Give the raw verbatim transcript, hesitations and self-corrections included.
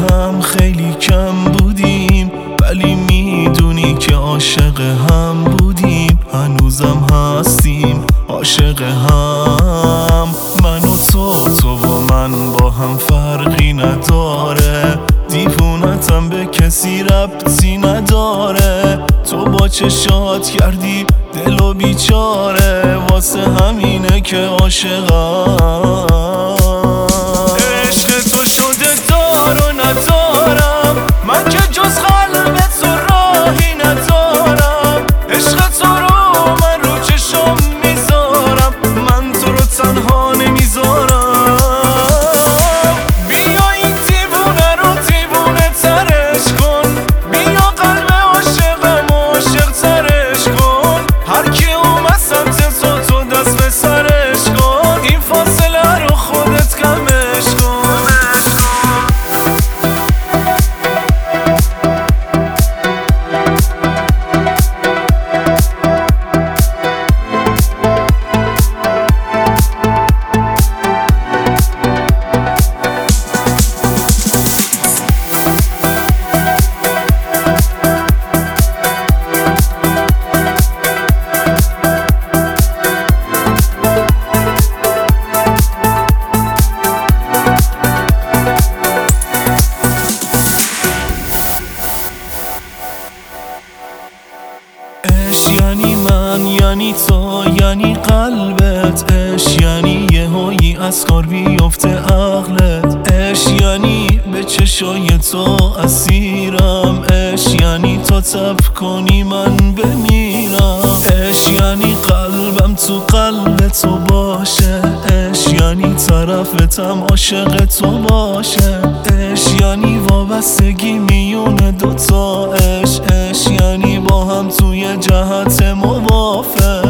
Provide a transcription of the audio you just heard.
هم خیلی کم بودیم، ولی میدونی که عاشق هم بودیم. هنوزم هستیم عاشق هم، من و تو، تو و من با هم فرقی نداره. دیوونتم به کسی ربطی نداره. تو با چشات کردی دلو بیچاره، واسه همینه که عاشقم. عشق تو شده دار و ندارم، من که جز قلب تو راهی ندارم. عشق تو رو من رو چشم میذارم، من تو رو تنها نمیذارم. بیا این دیوونه رو دیوونه ترش کن، بیا قلب عاشقم عاشق ترش کن. هر کی اومد سمت تو تو دست به سرش کن، این فاصله رو خودت کمش کن. عشق یعنی من، یعنی تو، یعنی قلبت. عشق یعنی یهویی از کار بیفته عقلت. عشق یعنی به چشای تو اسیرم. عشق یعنی تو تب کنی من بمیرم. عشق یعنی قلبم تو قلب تو باشه. عشق یعنی طرفتم عاشق تو باشه. عشق یعنی وابستگی میون دوتا. عشق عشق یعنی با هم توی جهت موافق.